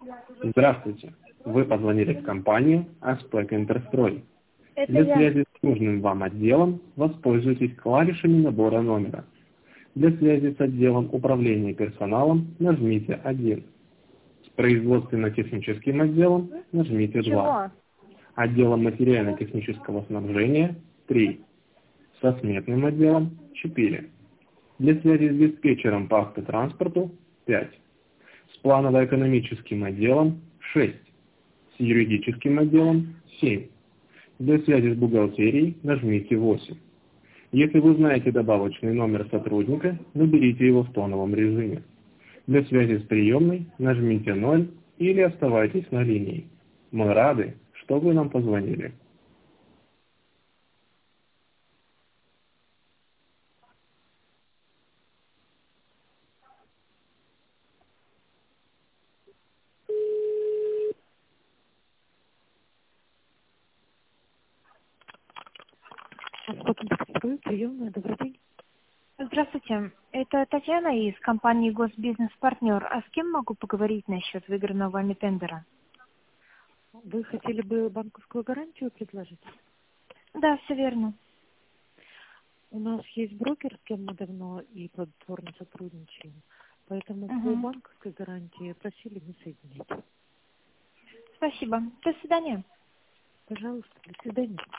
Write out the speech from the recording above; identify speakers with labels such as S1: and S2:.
S1: Здравствуйте. Вы позвонили в компанию «Аспек Интерстрой».
S2: Это
S1: Для
S2: я.
S1: связи с нужным вам отделом воспользуйтесь клавишами набора номера. Для связи с отделом управления персоналом нажмите 1. С производственно-техническим отделом нажмите 2.
S2: Чего?
S1: Отделом материально-технического снабжения 3. Со сметным отделом 4. Для связи с диспетчером по автотранспорту 5. С планово-экономическим отделом 6. С юридическим отделом 7. Для связи с бухгалтерией нажмите 8. Если вы знаете добавочный номер сотрудника, наберите его в тоновом режиме. Для связи с приемной нажмите 0 или оставайтесь на линии. Мы рады, что вы нам позвонили.
S3: Приемная, добрый день.
S2: Здравствуйте. Это Татьяна из компании «Госбизнес-партнер». А с кем могу поговорить насчет выигранного вами тендера?
S3: Вы хотели бы банковскую гарантию предложить?
S2: Да, все верно.
S3: У нас есть брокер, с кем мы давно и плодотворно сотрудничаем, поэтому по
S2: Угу.
S3: банковской гарантии просили не соединять.
S2: Спасибо. До свидания.
S3: Пожалуйста, до свидания.